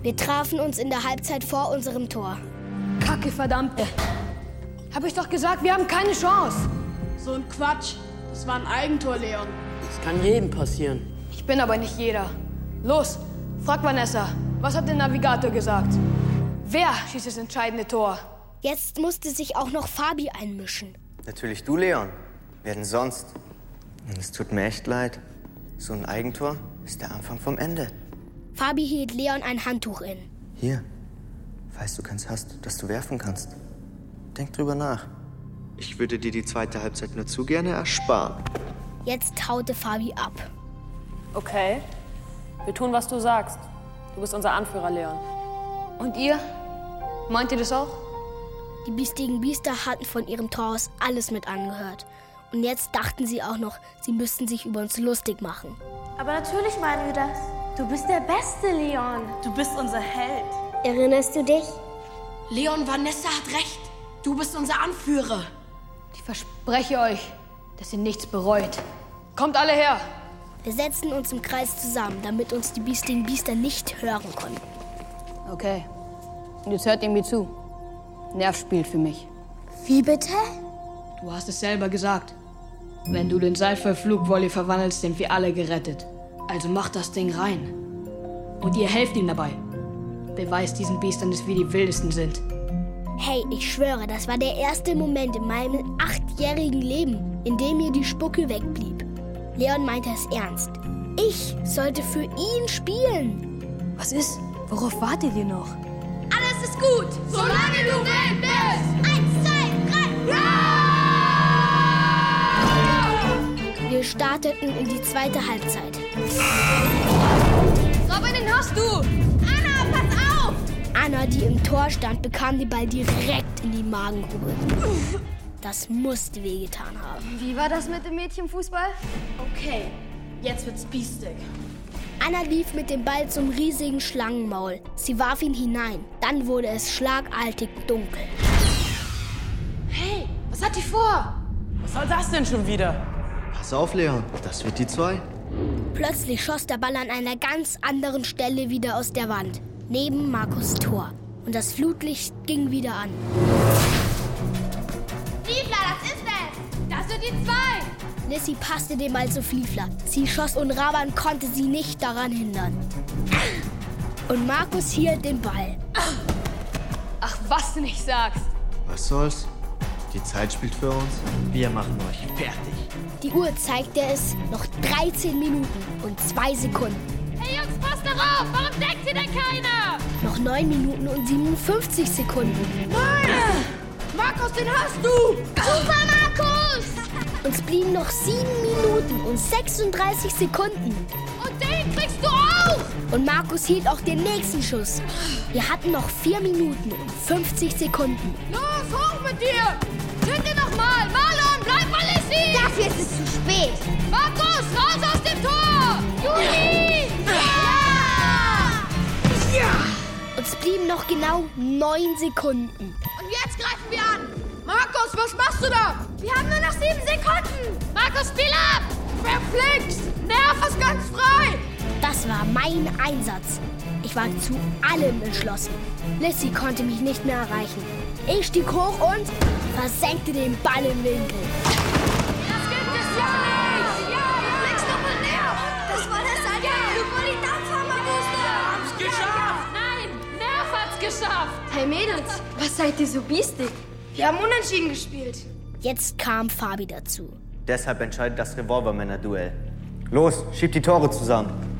Wir trafen uns in der Halbzeit vor unserem Tor. Kacke, verdammte. Hab ich doch gesagt, wir haben keine Chance. So ein Quatsch. Das war ein Eigentor, Leon. Das kann jedem passieren. Ich bin aber nicht jeder. Los, frag Vanessa. Was hat der Navigator gesagt? Wer schießt das entscheidende Tor? Jetzt musste sich auch noch Fabi einmischen. Natürlich du, Leon. Wer denn sonst? Und es tut mir echt leid. So ein Eigentor ist der Anfang vom Ende. Fabi hielt Leon ein Handtuch in. Hier, falls du keins hast, das du werfen kannst. Denk drüber nach. Ich würde dir die zweite Halbzeit nur zu gerne ersparen. Jetzt haute Fabi ab. Okay, wir tun, was du sagst. Du bist unser Anführer, Leon. Und ihr? Meint ihr das auch? Die biestigen Biester hatten von ihrem Tor aus alles mit angehört. Und jetzt dachten sie auch noch, sie müssten sich über uns lustig machen. Aber natürlich meinen wir das. Du bist der Beste, Leon. Du bist unser Held. Erinnerst du dich? Leon, Vanessa hat recht. Du bist unser Anführer. Ich verspreche euch, dass ihr nichts bereut. Kommt alle her! Wir setzten uns im Kreis zusammen, damit uns die biestigen Biester nicht hören konnten. Okay, und jetzt hört ihr mir zu. Nerv spielt für mich. Wie bitte? Du hast es selber gesagt. Wenn du den Seiferflugvolley verwandelst, sind wir alle gerettet. Also macht das Ding rein. Und ihr helft ihm dabei. Beweist diesen Biestern, dass wir die Wildesten sind. Hey, ich schwöre, das war der erste Moment in meinem 8-jährigen Leben, in dem mir die Spucke wegblieb. Leon meinte es ernst. Ich sollte für ihn spielen. Was ist? Worauf wartet ihr noch? Alles ist gut, solange du willst. 1, 2, 3, ja! Wir starteten in die zweite Halbzeit. Robin, den hast du! Anna, pass auf! Anna, die im Tor stand, bekam den Ball direkt in die Magengrube. Das musste wehgetan haben. Wie war das mit dem Mädchenfußball? Okay, jetzt wird's biestig. Anna lief mit dem Ball zum riesigen Schlangenmaul. Sie warf ihn hinein. Dann wurde es schlagartig dunkel. Hey, was hat die vor? Was soll das denn schon wieder? Pass auf, Leon. Das wird die 2. Plötzlich schoss der Ball an einer ganz anderen Stelle wieder aus der Wand. Neben Markus' Tor. Und das Flutlicht ging wieder an. Liebla, das ist es! Das sind die 2! Lissy passte den Ball zu Fliefler. Sie schoss und Raban konnte sie nicht daran hindern. Und Markus hielt den Ball. Ach, was du nicht sagst. Was soll's? Die Zeit spielt für uns. Wir machen euch fertig. Die Uhr zeigte es, noch 13 Minuten und 2 Sekunden. Hey Jungs, passt darauf! Warum deckt ihr denn keiner? Noch 9 Minuten und 57 Sekunden. Markus, den hast du! Super, Markus! Uns blieben noch 7 Minuten und 36 Sekunden. Und den kriegst du auch! Und Markus hielt auch den nächsten Schuss. Wir hatten noch 4 Minuten und 50 Sekunden. Los, hoch mit dir! Zünde nochmal! Marlon, bleib bei Lissy! Dafür ist es zu spät. Markus, raus aus dem Tor! Juli! Ja! Uns blieben noch genau 9 Sekunden. Und jetzt greifen wir an! Markus, was machst du da? Wir haben nur noch 7 Sekunden! Markus, spiel ab! Verflixt! Nerv ist ganz frei! Das war mein Einsatz. Ich war zu allem entschlossen. Lissy konnte mich nicht mehr erreichen. Ich stieg hoch und versenkte den Ball im Winkel. Das gibt es ja nicht! Ja, fliegst doch mal näher! Das war das Alter! Du wolltest die Dampfhammer-Booster! Hab's geschafft! Nein, Nerv hat's geschafft. Hey Mädels, was seid ihr so biestig? Wir haben unentschieden gespielt. Jetzt kam Fabi dazu. Deshalb entscheidet das Revolvermänner-Duell. Los, schiebt die Tore zusammen.